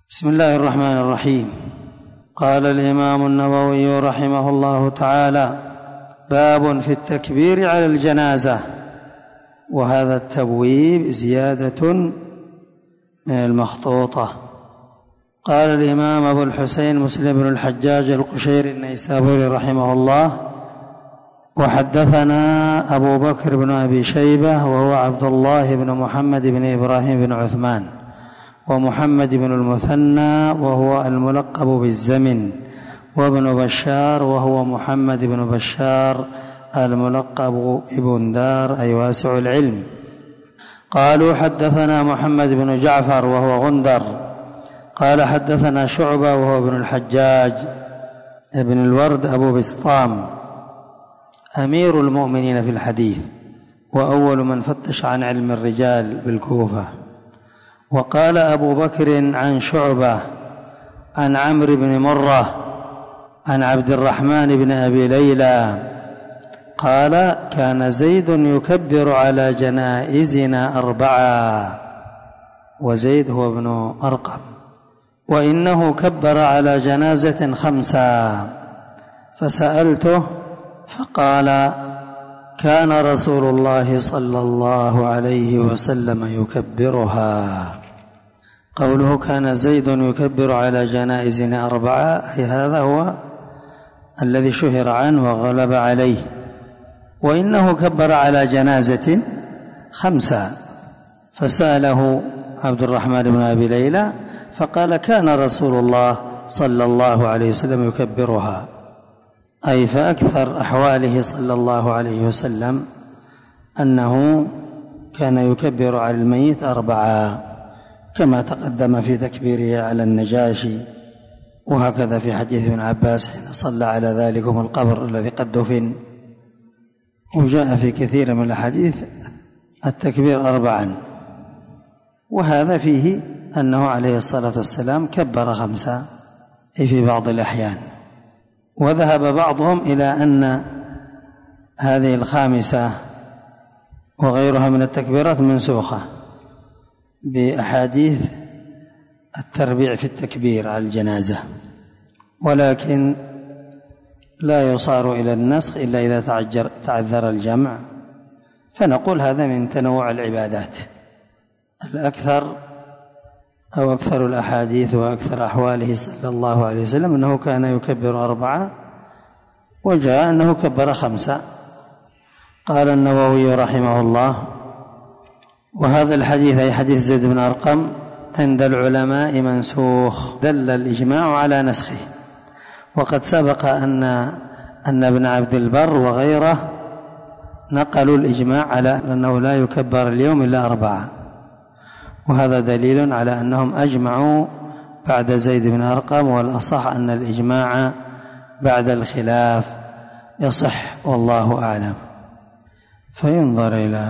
بسم الله الرحمن الرحيم. قال الإمام النووي رحمه الله تعالى: باب في التكبير على الجنازة. وهذا التبويب زيادة من المخطوطة. قال الإمام أبو الحسين مسلم بن الحجاج القشيري النيسابوري رحمه الله: وحدثنا أبو بكر بن أبي شيبة وهو عبد الله بن محمد بن إبراهيم بن عثمان، ومحمد بن المثنى وهو الملقب بالزمن، وابن بشار وهو محمد بن بشار الملقب ببندار أي واسع العلم. قالوا: حدثنا محمد بن جعفر وهو غندر قال: حدثنا شعبة وهو ابن الحجاج ابن الورد أبو بسطام أمير المؤمنين في الحديث، وأول من فتش عن علم الرجال بالكوفة. وقال أبو بكر عن شعبة عن عمرو بن مرة عن عبد الرحمن بن أبي ليلى قال: كان زيد يكبر على جنائزنا 4، وزيد هو ابن أرقم، وإنه كبر على جنازة 5. فسألته فقال: كان رسول الله صلى الله عليه وسلم يكبرها. قوله كان زيد يكبر على جنائزنا 4 أي هذا هو الذي شهر عنه وغلب عليه، وإنه كبر على جنازة 5. فسأله عبد الرحمن بن أبي ليلى فقال: كان رسول الله صلى الله عليه وسلم يكبرها، أي فأكثر أحواله صلى الله عليه وسلم أنه كان يكبر على الميت 4 كما تقدم في تكبيره على النجاشي، وهكذا في حديث ابن عباس حين صلى على ذلكم القبر الذي قد دفن. وجاء في كثير من الحديث التكبير 4، وهذا فيه أنه عليه الصلاة والسلام كبر 5 أي في بعض الأحيان. وذهب بعضهم إلى أن هذه 5 وغيرها من التكبيرات منسوخة بأحاديث التربيع في التكبير على الجنازة، ولكن لا يصار إلى النسخ إلا إذا تعذر الجمع، فنقول هذا من تنوع العبادات. الأكثر أو أكثر الأحاديث وأكثر أحواله صلى الله عليه وسلم أنه كان يكبر 4، وجاء أنه كبر 5. قال النووي رحمه الله: وهذا الحديث أي حديث زيد بن أرقم عند العلماء منسوخ، دل الإجماع على نسخه. وقد سبق أن ابن عبد البر وغيره نقلوا الإجماع على أنه لا يكبر اليوم إلا 4، وهذا دليل على أنهم أجمعوا بعد زيد بن أرقم، والأصح أن الإجماع بعد الخلاف يصح والله أعلم. فينظر إلى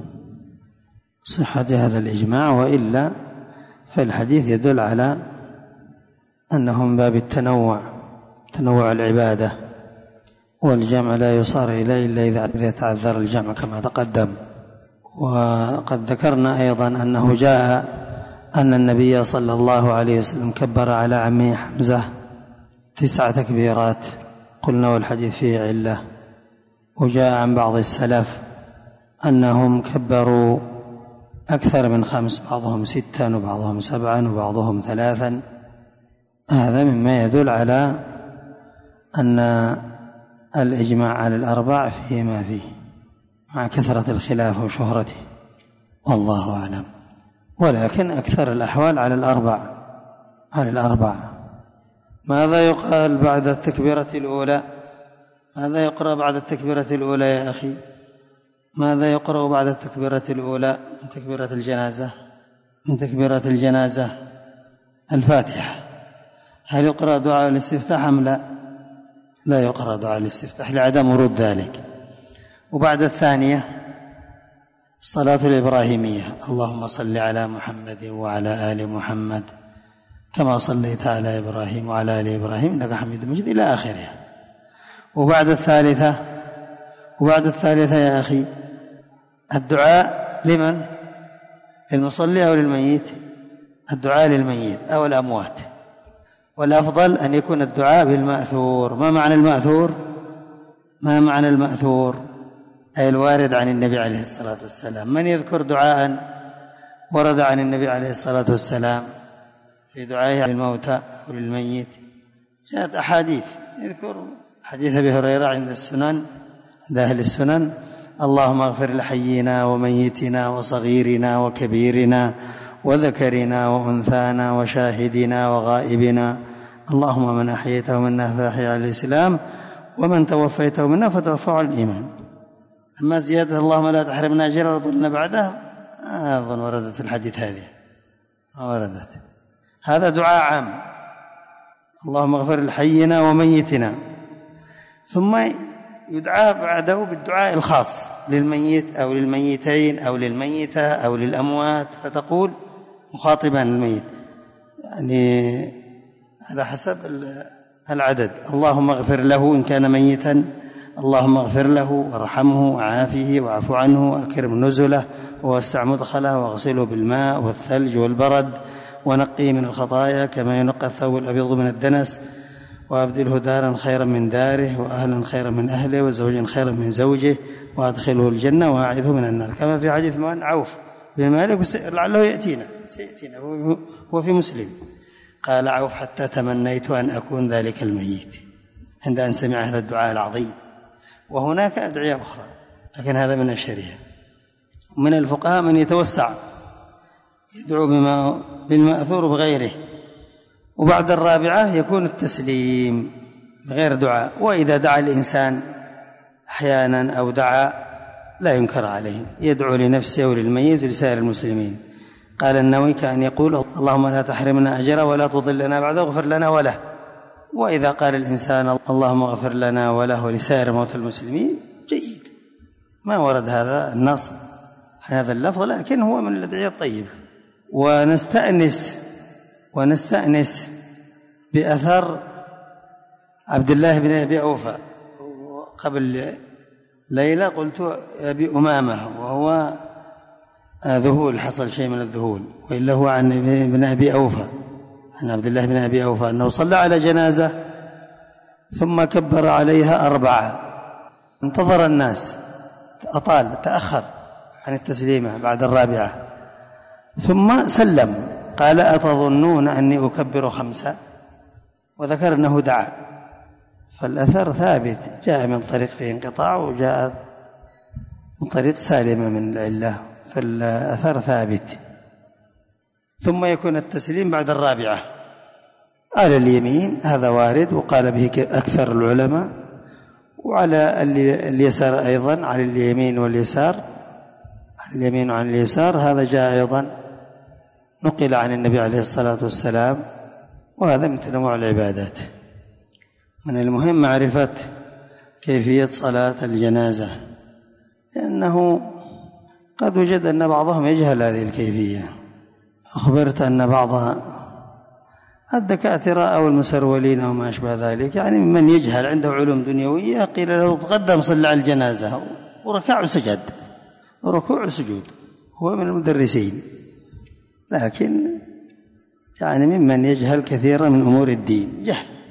صحة هذا الإجماع، وإلا فالحديث يدل على أنه من باب تنوع العبادة، والجمع لا يصار إليه إلا إذا تعذر الجمع كما تقدم. وقد ذكرنا أيضا أنه جاء أن النبي صلى الله عليه وسلم كبر على عمه حمزة 9 تكبيرات، قلنا والحديث فيه علة. وجاء عن بعض السلف أنهم كبروا أكثر من 5، بعضهم 6 وبعضهم 7 وبعضهم 3. هذا مما يدل على أن الإجماع على 4 فيه ما فيه، مع كثرة الخلاف وشهرته، والله أعلم. ولكن أكثر الأحوال على الأربع. ماذا يقال بعد التكبيرة الأولى؟ ماذا يقرأ بعد التكبيرة الأولى يا أخي؟ ماذا يقرأ بعد التكبيرة الأولى من تكبيرة الجنازة؟ من تكبيرة الجنازة الفاتحة. هل يقرأ دعاء الاستفتاح أم لا؟ لا يقرأ دعاء الاستفتاح لعدم ورود ذلك. وبعد الثانية الصلاة الإبراهيمية: اللهم صل على محمد وعلى آل محمد كما صليت على إبراهيم وعلى آل إبراهيم إنك حميد مجيد إلى آخرها. وبعد الثالثة يا أخي الدعاء لمن؟ للمصلي أو للميت؟ الدعاء للميت أو الأموات، والأفضل أن يكون الدعاء بالمأثور. ما معنى المأثور؟ ما معنى المأثور؟ أي الوارد عن النبي عليه الصلاة والسلام. من يذكر دعاء ورد عن النبي عليه الصلاة والسلام في دعائه للموتى أو للميت؟ جاءت أحاديث، يذكر حديث أبي هريرة عند السنن، عند أهل السنن: اللهم اغفر لحينا وميتنا وصغيرنا وكبيرنا وذكرنا وأنثانا وشاهدنا وغائبنا، اللهم من أحييته منا فأحيي على الإسلام ومن توفيته منا فتوفى على الإيمان. أما زيادة اللهم لا تحرمنا أجره وضلنا بعده، أظن وردت الحديث هذه، ما وردت. هذا دعاء عام: اللهم اغفر لحينا وميتنا. ثم يدعى بعده بالدعاء الخاص للميت أو للميتين أو للميتة أو للأموات، فتقول مخاطبا الميت يعني على حسب العدد: اللهم اغفر له إن كان ميتا، اللهم اغفر له وارحمه وعافه واعف عنه وأكرم نزله ووسع مدخله واغسله بالماء والثلج والبرد ونقيه من الخطايا كما ينقى الثوب الأبيض من الدنس، وأبدله دارا خيرا من داره وأهلا خيرا من أهله وزوجا خيرا من زوجه وأدخله الجنة وأعذه من النار، كما في حديث عوف بن مالك لعله سيأتينا هو في مسلم. قال عوف: حتى تمنيت أن أكون ذلك الميت عند أن سمع هذا الدعاء العظيم. وهناك أدعية أخرى لكن هذا من أشهرها. من الفقهاء من يتوسع يدعو بالمأثور بغيره، وبعد الرابعة يكون التسليم بغير دعاء. وإذا دعا الإنسان أحيانا أو دعا لا ينكر عليه، يدعو لنفسه وللميت ولسائر المسلمين. قال النووي: كأن يقول اللهم لا تحرمنا أجره ولا تضلنا بعده واغفر لنا وله. وإذا قال الإنسان اللهم اغفر لنا وله ولسائر موتى المسلمين جيد. ما ورد هذا النص هذا اللفظ، لكن هو من الأدعية الطيبة. ونستأنس بأثر عبد الله بن أبي أوفى. قبل ليلة قلت أبي أمامة، وهو ذهول، حصل شيء من الذهول، وإلا هو عن ابن أبي أوفى، عن عبد الله بن أبي أوفى أنه صلى على جنازة ثم كبر عليها 4، انتظر الناس، تأخر عن التسليمة بعد الرابعة ثم سلم. قال: أتظنون أني أكبر 5؟ وذكر أنه دعا. فالأثر ثابت، جاء من طريق فيه انقطاع وجاء من طريق سالمة من العلة، فالأثر ثابت. ثم يكون التسليم بعد الرابعة على اليمين، هذا وارد وقال به أكثر العلماء، وعلى اليسار أيضا، على اليمين واليسار، على اليمين وعن اليسار، هذا جاء أيضا نقل عن النبي عليه الصلاة والسلام. وهذا من تنوع العبادات. من المهم معرفة كيفية صلاة الجنازة، لأنه قد وجد أن بعضهم يجهل هذه الكيفية. أخبرت أن بعض الدكاترة أو المسرولين أو ما أشبه ذلك، يعني من يجهل عنده علوم دنيوية، قيل له تقدم صلى على الجنازة وركع وسجد، ركوع وسجود، هو من المدرسين، لكن يعني ممن يجهل كثيرا من أمور الدين جهل.